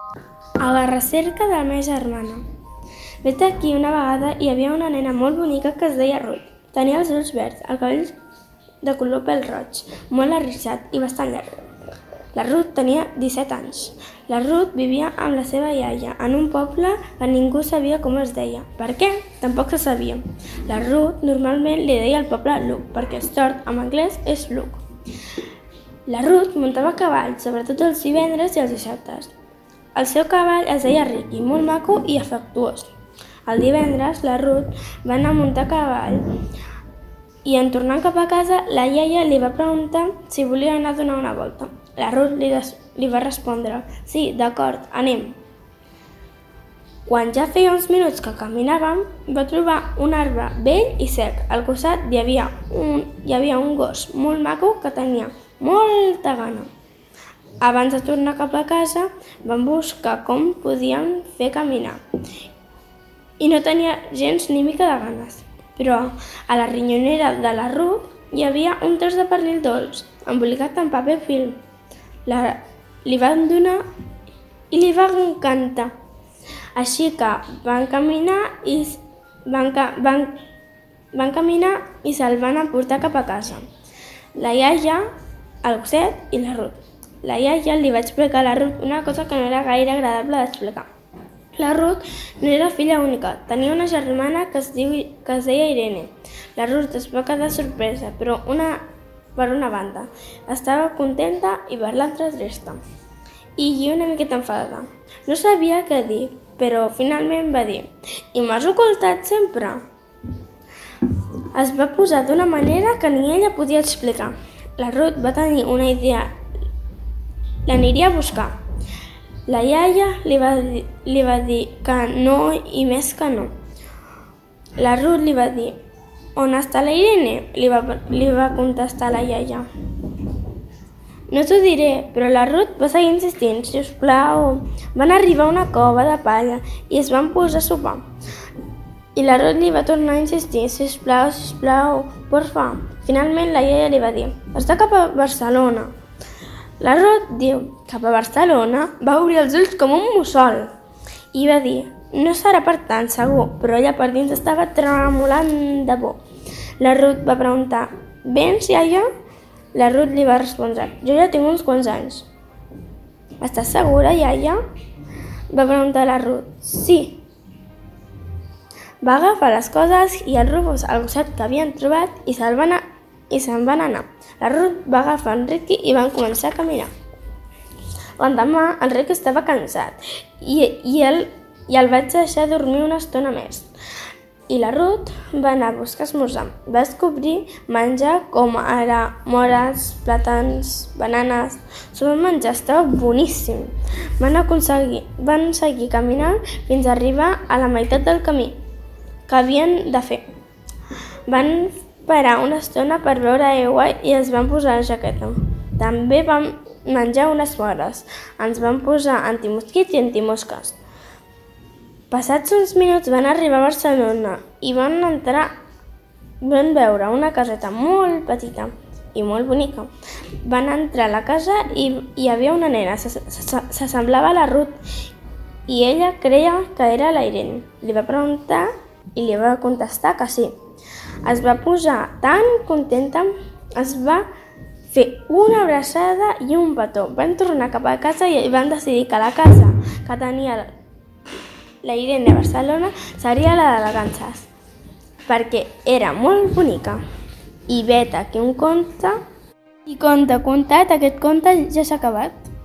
A la recerca de la meva germana. Vet aquí una vegada hi havia una nena molt bonica que es deia Ruth. Tenia els ulls verds, el cabell de color pèl roig, molt arrissat i bastant llarg. La Ruth tenia 17 anys. La Ruth vivia amb la seva iaia en un poble que ningú sabia com es deia. Per què? Tampoc se sabia. La Ruth normalment li deia al poble Luke, perquè Stord en anglès és Luke. La Ruth muntava a cavall, sobretot els divendres i els dissabtes. El seu cavall es deia Ricky, molt maco i afectuós. El divendres la Ruth va anar a muntar a cavall i en tornant cap a casa la iaia li va preguntar si volia anar a donar una volta. La Ruth li va respondre: sí, d'acord, anem. Quan ja feia uns minuts que caminàvem, va trobar un arbre vell i sec. Al costat hi havia un gos molt maco que tenia molta gana. Abans de tornar cap a casa, van buscar com podien fer caminar. I no tenia gens ni mica de ganes. Però a la rinyonera de la Ruth hi havia un tros de pernil dolç, embolicat en paper film. Li van donar i li va encantar. Així que van caminar i se'l van emportar cap a casa. La iaia, el gosset i la Ruth. La iaia li va explicar a la Ruth una cosa que no era gaire agradable d'explicar. La Ruth no era filla única, tenia una germana que es deia Irene. La Ruth es va quedar sorpresa, però per una banda estava contenta i per l'altra trista. I una miqueta enfadada. No sabia què dir, però finalment va dir: i m'has ocultat sempre? Es va posar d'una manera que ni ella podia explicar. La Ruth va tenir una idea. L'aniria a buscar. La iaia li va dir que no i més que no. La Ruth li va dir: on està la Irene? Li va contestar la iaia. No t'ho diré, però la Ruth va seguir insistint: si us plau. Van arribar a una cova de palla i es van posar a sopar. I la Ruth li va tornar a insistir: si us plau, porfa. Finalment la iaia li va dir: està cap a Barcelona. La Ruth diu: cap a Barcelona? Va obrir els ulls com un mussol i va dir: no serà per tant, segur, però ella per dins estava tremolant de por. La Ruth va preguntar: vens, iaia? La Ruth li va respondre: jo ja tinc uns quants anys. Estàs segura, iaia? Va preguntar la Ruth. Sí. Va agafar les coses i el Rufus, el gosset que havien trobat, i se'n van anar. La Ruth va agafar en Ricky i van començar a caminar. L'endemà, el Ricky estava cansat i el vaig deixar dormir una estona més. I la Ruth va anar a buscar esmorzar. Va descobrir menjar com ara mores, plàtans, bananes. El menjar estava boníssim. Van seguir caminant fins a arribar a la meitat del camí que havien de fer. Van parar una estona per beure aigua i es van posar la jaqueta. També vam menjar unes vores. Ens van posar antimosquits i antimosques. Passats uns minuts van arribar a Barcelona i van veure una caseta molt petita i molt bonica. Van entrar a la casa i hi havia una nena. S'assemblava a la Ruth i ella creia que era la Irene. Li va preguntar i li va contestar que sí. Es va posar tan contenta, es va fer una abraçada i un petó. Van tornar cap a casa i van decidir que la casa que tenia la Irene a Barcelona seria la de Vacances, perquè era molt bonica. I vet aquí un conte, i conte contat, aquest conte ja s'ha acabat.